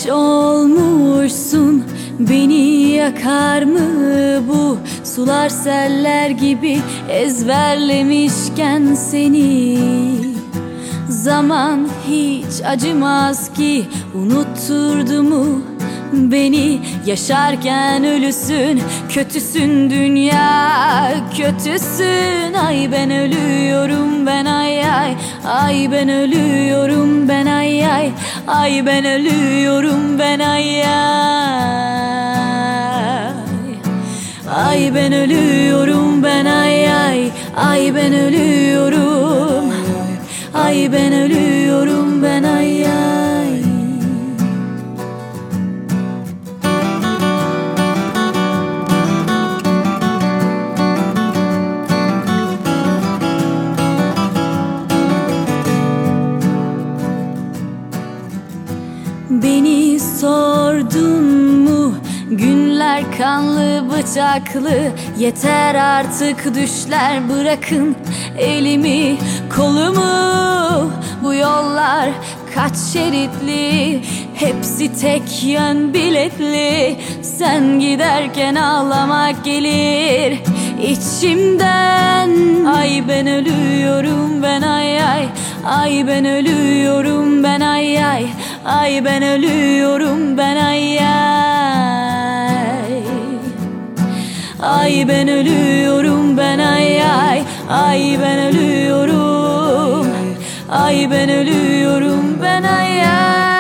ateş olmuşsun, beni yakar mı bu? Sular seller gibi ezberlemişken seni. Zaman hiç acımaz ki, unutturdu mu beni? Yaşarken ölüsün, kötüsün dünya, kötüsün. Ay ben ölüyorum ben, ay ay. Ay ben ölüyorum ben, ay ay. Ay ben ölüyorum ben, ay ay. Ay ben ölüyorum ben, ay ay. Ay ben ölüyorum. Ay ben ölüyorum ben, ay ay. Beni sordun mu? Günler kanlı bıçaklı, yeter artık düşler, bırakın elimi kolumu. Bu yollar kaç şeritli, hepsi tek yön biletli. Sen giderken ağlamak gelir içimden. Ay ben ölüyorum ben, ay ay. Ay ben ölüyorum ben, ay ay. Ay ben ölüyorum ben, ay ay. Ay ben ölüyorum ben, ay ay. Ay ben ölüyorum. Ay ben ölüyorum ben, ay ay.